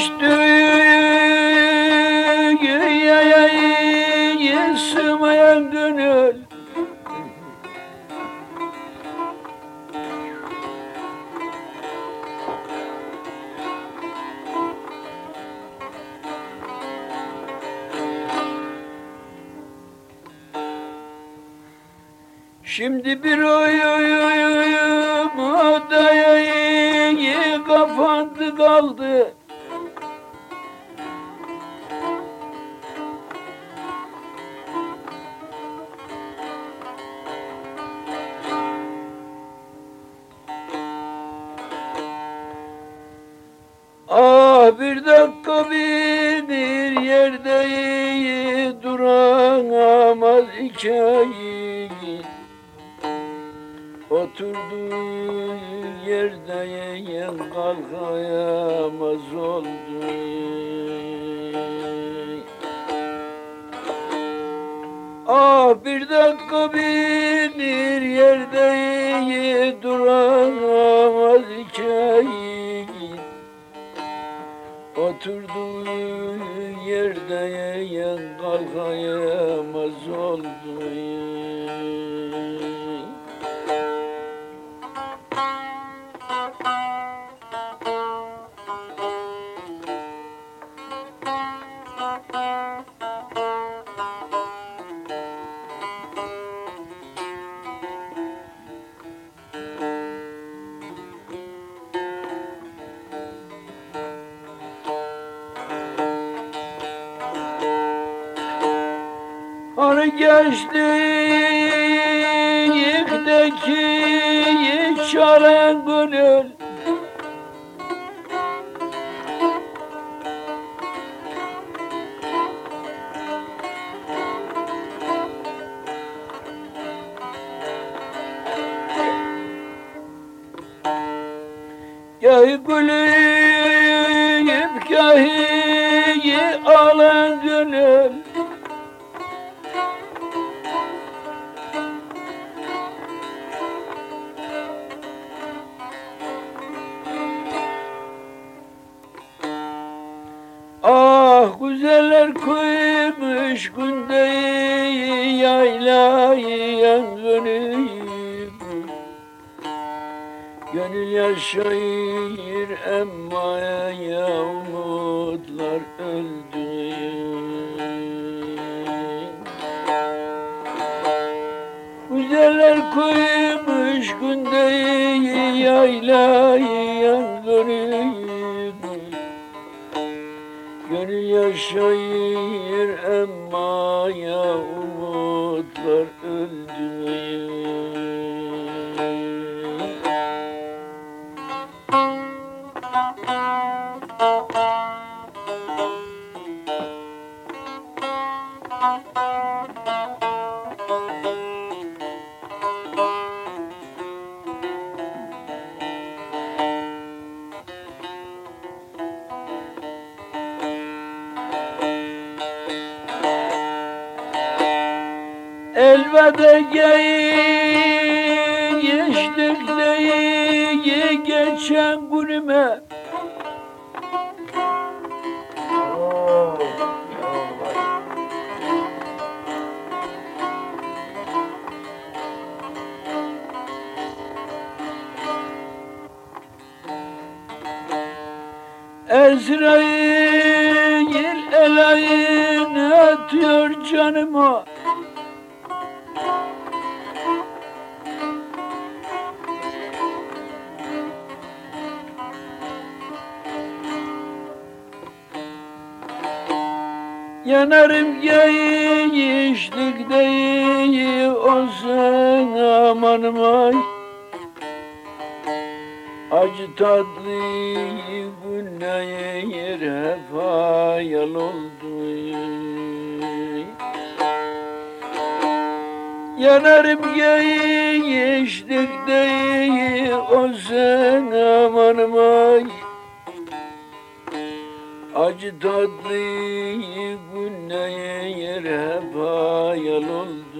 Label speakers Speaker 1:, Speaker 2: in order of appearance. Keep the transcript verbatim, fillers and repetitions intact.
Speaker 1: yayayı sığmayan gönül. Şimdi bir oyum odayı kapandı kaldı. Ah bir dakika bir yerde duramaz hikaye. Oturduğu yerde yen kalkayamaz oldu. Ah bir dakika bir yerde duramaz hikaye. Oturduğu yerde yen kalkayamaz oldu. Hani gençlikteki çaren gönül, gahi gülüp gahi ağlayan gönül. Ah güzeller koymuş gündeyi yaylayan gönül. Gönül yaşayır emma ya umutlar öldü. Güzeller koymuş gündeyi yaylayan gönül. Gönül yaşayır emma ya umutlar öldü. Elveda geçtik de geçen günüme. Ezrail elayını atıyor canıma. Yanarım gençlik değil olsun amanım ay. Acı tatlı günler hep hayal oldu. Yanarım gençlik değil olsun amanım ay. Acı tatlı günler hep hayal oldu.